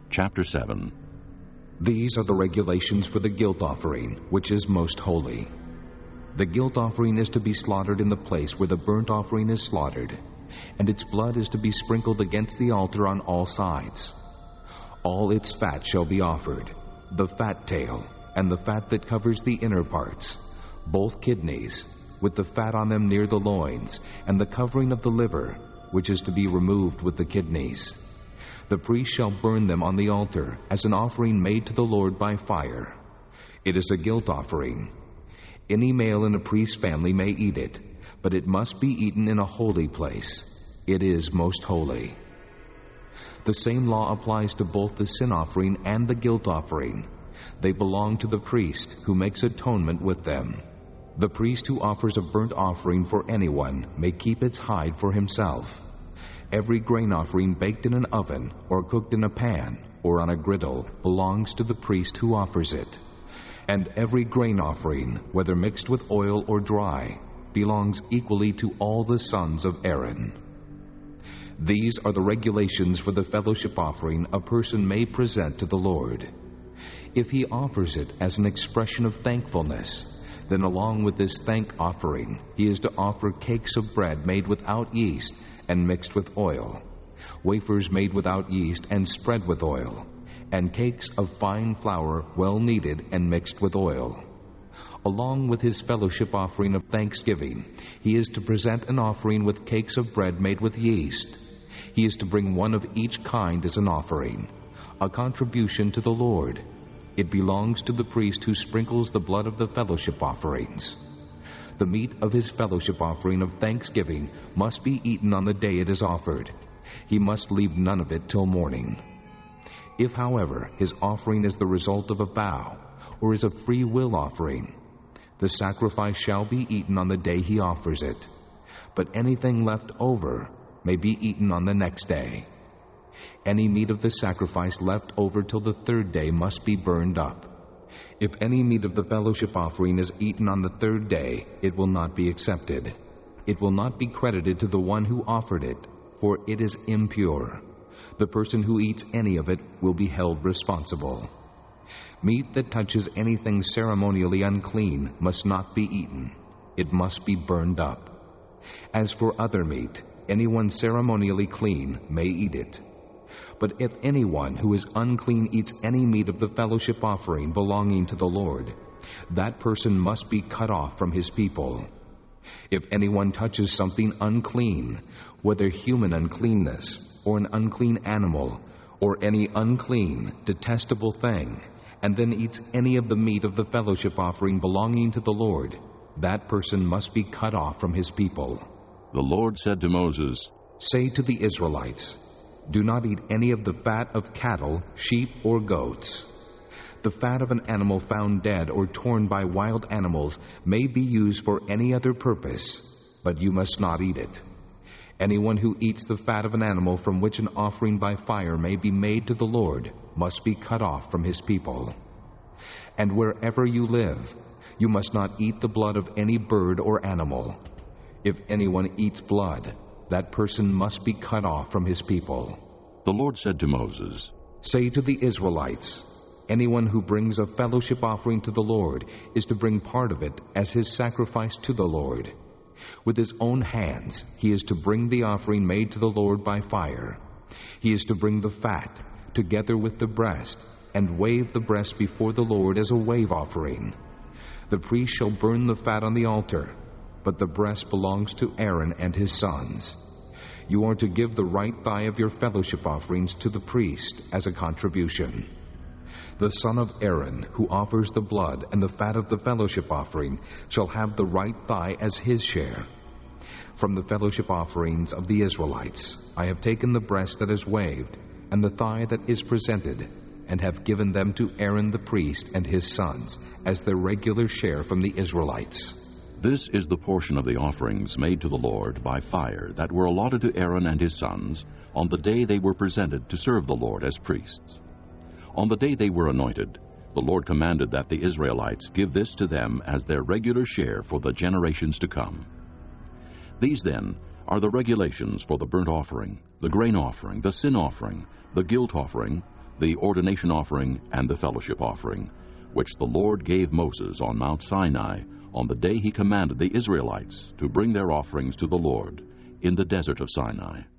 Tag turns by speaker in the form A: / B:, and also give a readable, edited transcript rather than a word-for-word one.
A: Chapter 7.
B: These are the regulations for the guilt offering, which is most holy. The guilt offering is to be slaughtered in the place where the burnt offering is slaughtered, and its blood is to be sprinkled against the altar on all sides. All its fat shall be offered, the fat tail, and the fat that covers the inner parts, both kidneys, with the fat on them near the loins, and the covering of the liver, which is to be removed with the kidneys. The priest shall burn them on the altar as an offering made to the Lord by fire. It is a guilt offering. Any male in a priest's family may eat it, but it must be eaten in a holy place. It is most holy. The same law applies to both the sin offering and the guilt offering. They belong to the priest, who makes atonement with them. The priest who offers a burnt offering for anyone may keep its hide for himself. Every grain offering baked in an oven or cooked in a pan or on a griddle belongs to the priest who offers it. And every grain offering, whether mixed with oil or dry, belongs equally to all the sons of Aaron. These are the regulations for the fellowship offering a person may present to the Lord. If he offers it as an expression of thankfulness, then along with this thank offering, he is to offer cakes of bread made without yeast and mixed with oil, wafers made without yeast and spread with oil, and cakes of fine flour well kneaded and mixed with oil. Along with his fellowship offering of thanksgiving, he is to present an offering with cakes of bread made with yeast. He is to bring one of each kind as an offering, a contribution to the Lord. It belongs to the priest who sprinkles the blood of the fellowship offerings. The meat of his fellowship offering of thanksgiving must be eaten on the day it is offered. He must leave none of it till morning. If, however, his offering is the result of a vow, or is a free will offering, the sacrifice shall be eaten on the day he offers it, but anything left over may be eaten on the next day. Any meat of the sacrifice left over till the third day must be burned up. If any meat of the fellowship offering is eaten on the third day, it will not be accepted. It will not be credited to the one who offered it, for it is impure. The person who eats any of it will be held responsible. Meat that touches anything ceremonially unclean must not be eaten. It must be burned up. As for other meat, anyone ceremonially clean may eat it. But if anyone who is unclean eats any meat of the fellowship offering belonging to the Lord, that person must be cut off from his people. If anyone touches something unclean, whether human uncleanness, or an unclean animal, or any unclean, detestable thing, and then eats any of the meat of the fellowship offering belonging to the Lord, that person must be cut off from his people.
A: The Lord said to Moses,
B: "Say to the Israelites, do not eat any of the fat of cattle, sheep, or goats. The fat of an animal found dead or torn by wild animals may be used for any other purpose, but you must not eat it. Anyone who eats the fat of an animal from which an offering by fire may be made to the Lord must be cut off from his people. And wherever you live, you must not eat the blood of any bird or animal. If anyone eats blood, that person must be cut off from his people."
A: The Lord said to Moses,
B: "Say to the Israelites, anyone who brings a fellowship offering to the Lord is to bring part of it as his sacrifice to the Lord. With his own hands he is to bring the offering made to the Lord by fire. He is to bring the fat, together with the breast, and wave the breast before the Lord as a wave offering. The priest shall burn the fat on the altar, but the breast belongs to Aaron and his sons. You are to give the right thigh of your fellowship offerings to the priest as a contribution. The son of Aaron, who offers the blood and the fat of the fellowship offering, shall have the right thigh as his share. From the fellowship offerings of the Israelites, I have taken the breast that is waved and the thigh that is presented, and have given them to Aaron the priest and his sons as their regular share from the Israelites."
A: This is the portion of the offerings made to the Lord by fire that were allotted to Aaron and his sons on the day they were presented to serve the Lord as priests. On the day they were anointed, the Lord commanded that the Israelites give this to them as their regular share for the generations to come. These, then, are the regulations for the burnt offering, the grain offering, the sin offering, the guilt offering, the ordination offering and the fellowship offering, which the Lord gave Moses on Mount Sinai on the day he commanded the Israelites to bring their offerings to the Lord in the desert of Sinai.